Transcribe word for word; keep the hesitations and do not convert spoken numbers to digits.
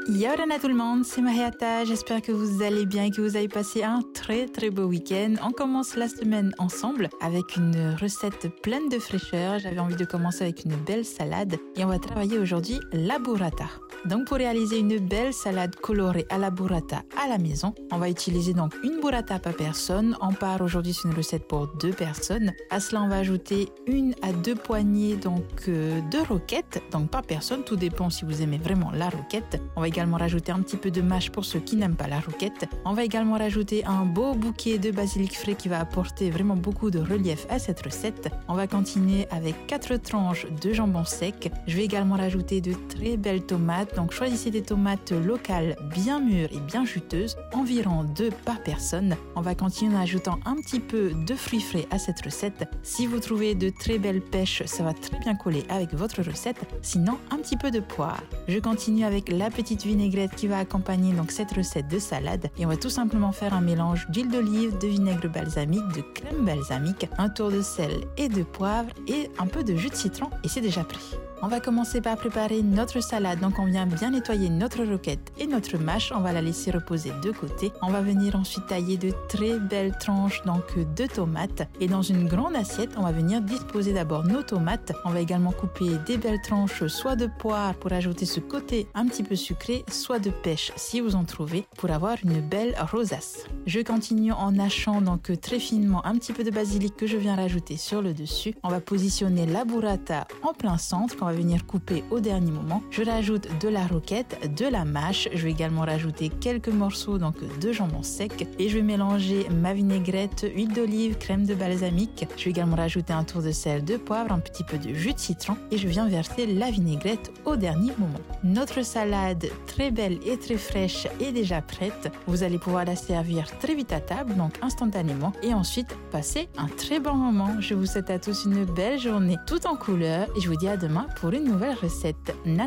Yorana tout le monde, c'est Mahiata, j'espère que vous allez bien et que vous avez passé un très très beau week-end. On commence la semaine ensemble avec une recette pleine de fraîcheur. J'avais envie de commencer avec une belle salade et on va travailler aujourd'hui la burrata. Donc pour réaliser une belle salade colorée à la burrata à la maison, on va utiliser donc une burrata par personne. On part aujourd'hui sur une recette pour deux personnes. À cela, on va ajouter une à deux poignées donc euh, de roquettes, donc par personne, tout dépend si vous aimez vraiment la roquette. On va également rajouter un petit peu de mâche pour ceux qui n'aiment pas la roquette. On va également rajouter un beau bouquet de basilic frais qui va apporter vraiment beaucoup de relief à cette recette. On va continuer avec quatre tranches de jambon sec. Je vais également rajouter de très belles tomates. Donc choisissez des tomates locales bien mûres et bien juteuses, environ deux par personne. On va continuer en ajoutant un petit peu de fruits frais à cette recette. Si vous trouvez de très belles pêches, ça va très bien coller avec votre recette. Sinon, un petit peu de poire. Je continue avec la petite vinaigrette qui va accompagner donc cette recette de salade. Et on va tout simplement faire un mélange d'huile d'olive, de vinaigre balsamique, de crème balsamique, un tour de sel et de poivre et un peu de jus de citron et c'est déjà prêt. On va commencer par préparer notre salade. Donc on vient bien nettoyer notre roquette et notre mâche. On va la laisser reposer de côté. On va venir ensuite tailler de très belles tranches donc de tomates. Et dans une grande assiette, on va venir disposer d'abord nos tomates. On va également couper des belles tranches soit de poire pour ajouter ce côté un petit peu sucré, soit de pêche si vous en trouvez pour avoir une belle rosace. Je continue en hachant donc très finement un petit peu de basilic que je viens rajouter sur le dessus. On va positionner la burrata en plein centre. On va venir couper au dernier moment. Je rajoute de la roquette, de la mâche. Je vais également rajouter quelques morceaux donc de jambon sec et je vais mélanger ma vinaigrette, huile d'olive, crème de balsamique. Je vais également rajouter un tour de sel, de poivre, un petit peu de jus de citron et je viens verser la vinaigrette au dernier moment. Notre salade très belle et très fraîche est déjà prête. Vous allez pouvoir la servir très vite à table, donc instantanément et ensuite passer un très bon moment. Je vous souhaite à tous une belle journée tout en couleurs et je vous dis à demain pour une nouvelle recette.